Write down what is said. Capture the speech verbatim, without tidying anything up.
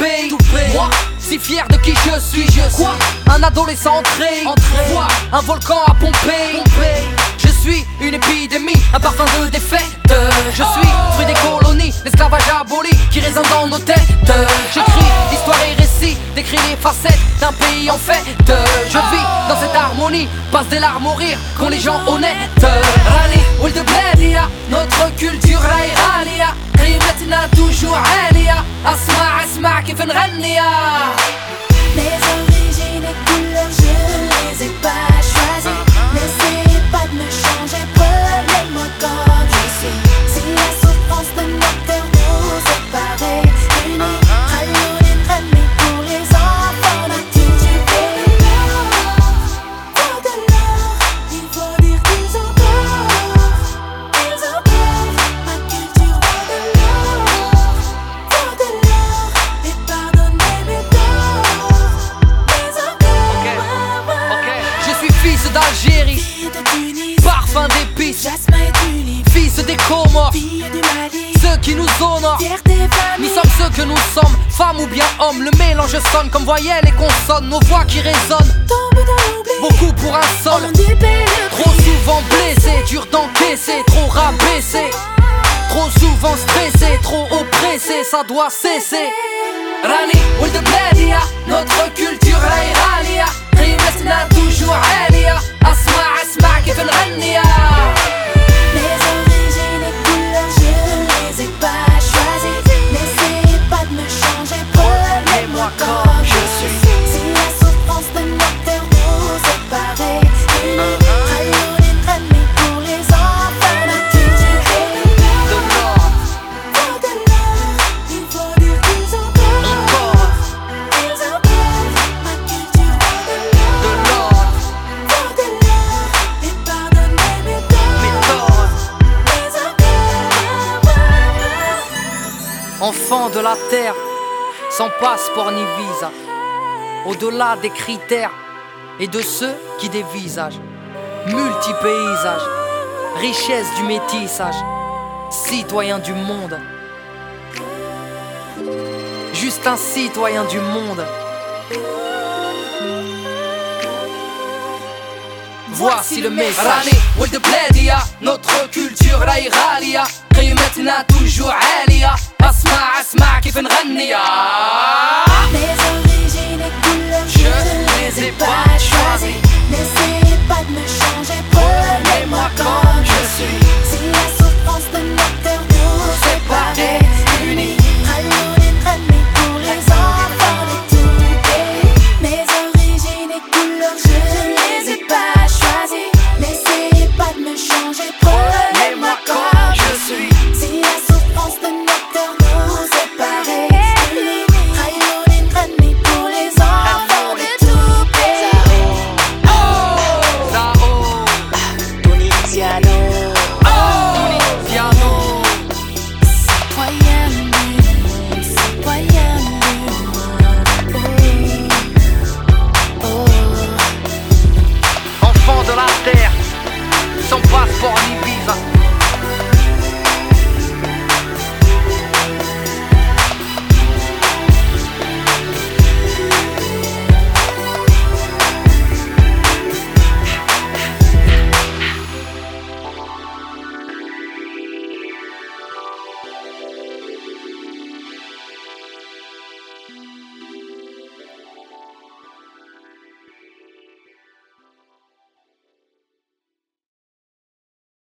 pays. Moi, si fier de qui je suis, je suis quoi? Un adolescent entré, entré. Voir un volcan à Pompéi. Je suis une épidémie, un parfum de défaite. Je suis fruit des colonies, l'esclavage aboli qui résonne dans nos têtes. J'écris l'histoire et récits, décris les facettes d'un pays en fête. Je vis dans cette harmonie, passe des larmes au rire qu'ont les gens honnêtes. Rani, Ould Bladia, notre culture raïrania. قيمتنا toujours عالية. اسمع اسمع كيف نغنيها. Mes origines et couleurs, je ne les ai pas choisies. N'essayez pas de me changer, prenez-moi comme je suis. Si la souffrance de nos cœurs nous séparait, unis, Khallouni Nghani pour les enfants natifs du pays. Faut de l'or, il faut dire qu'ils ont tort. Ils ont peur, ma culture vaut de l'or. Faut de l'or, et pardonnez mes torts. Fils d'Algérie, parfum d'épices, fils des Comores, ceux qui nous honorent. Nous sommes ceux que nous sommes, femmes ou bien hommes. Le mélange sonne comme voyelles et consonnes, nos voix qui résonnent. Beaucoup pour un sol, trop souvent blessé, dur d'encaisser, trop rabaissé, trop souvent stressé, trop oppressé, ça doit cesser. Rani, Ould Bladia, notre culture raïrania. قيمتنا toujours عالية. اسمع اسمع كيف نغنيها. Mes origines et couleurs, je ne les ai pas choisies. N'essayez pas de me changer, prenez-moi comme je suis. Si la souffrance de nos cœurs nous séparait, unis, Khallouni Nghani pour les enfants natifs du pays. De l'or, Faut de l'or, il faut dire qu'ils ont tort. Ils ont peur, ma culture vaut de l'or. de l'or, Faut de l'or, et pardonnez mes torts. mes torts. Mais encore, Enfant de la terre, sans passeport ni visa, au-delà des critères et de ceux qui dévisagent. Multi-paysage, richesse du métissage, citoyen du monde. Juste un citoyen du monde. Voici le message. Rani, Ould Bladia, notre culture raïrania. قيمتنا toujours عالية. اسمع اسمع كيف نغنيها. mes origines et couleurs, je ne les ai pas choisies. N'essayez pas de me changer, prenez-moi comme je suis. Si la souffrance de nos